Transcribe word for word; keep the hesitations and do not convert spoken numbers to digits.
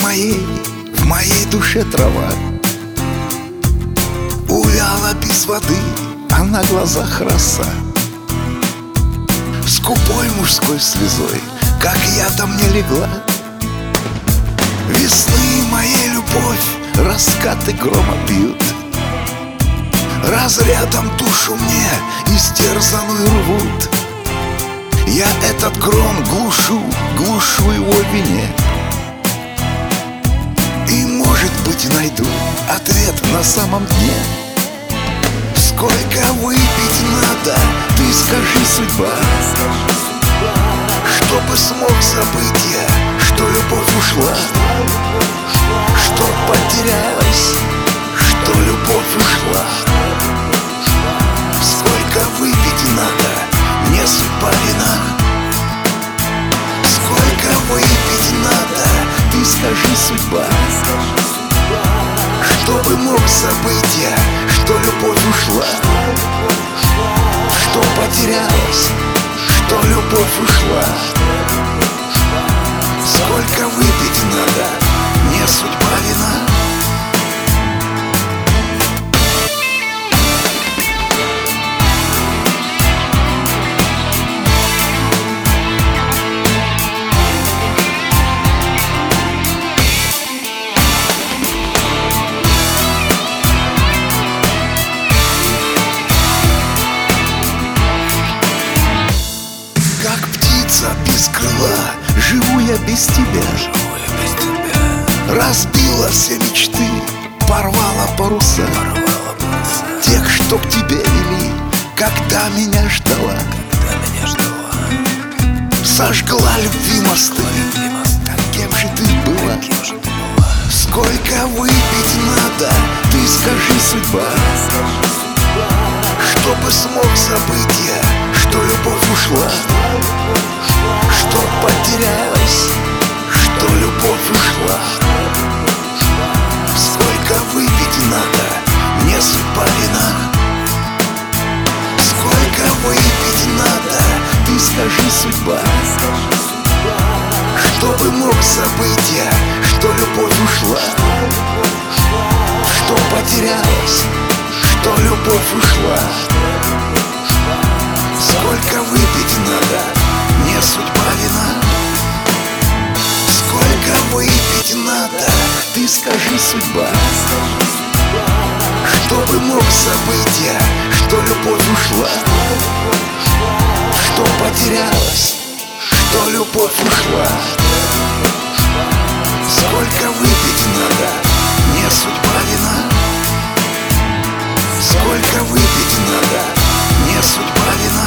моей, в моей душе трава увяла без воды, а на глазах роса. Скупой мужской слезой, как я-то мне легла. Весны моей любовь раскаты грома бьют, разрядом душу мне истерзанную рвут. Я этот гром глушу, глушу его вине, и, может быть, найду ответ на самом дне. Сколько выпить надо, ты скажи, судьба, чтобы смог забыть я, что любовь ушла, что потерялась, что любовь ушла. Сколько выпить надо, мне судьба вина. Сколько выпить надо, ты скажи, судьба, чтобы мог забыть я, что любовь ушла, что потерялась, что любовь ушла. Сколько выпить надо, мне судьба вина. Без крыла живу я без тебя, живу я без тебя. Разбила все мечты, порвала паруса, порвала паруса. Тех, что к тебе вели, когда меня ждала, когда меня ждала. Сожгла любви мосты, любви мосты. Каким же ты была? Каким же ты была? Сколько выпить надо, ты скажи, судьба, чтобы смог забыть я, что любовь ушла, что потерялась, что любовь ушла. Сколько выпить надо, мне судьба вина. Сколько выпить надо, ты скажи, судьба, чтобы мог забыть я, что любовь ушла, что потерялась, что любовь ушла. Сколько выпить надо, мне судьба вина. Сколько выпить надо, ты скажи, судьба, чтобы мог забыть я, что любовь ушла, что потерялась, что любовь ушла. Сколько выпить надо, мне судьба вина. Сколько выпить надо, мне судьба вина.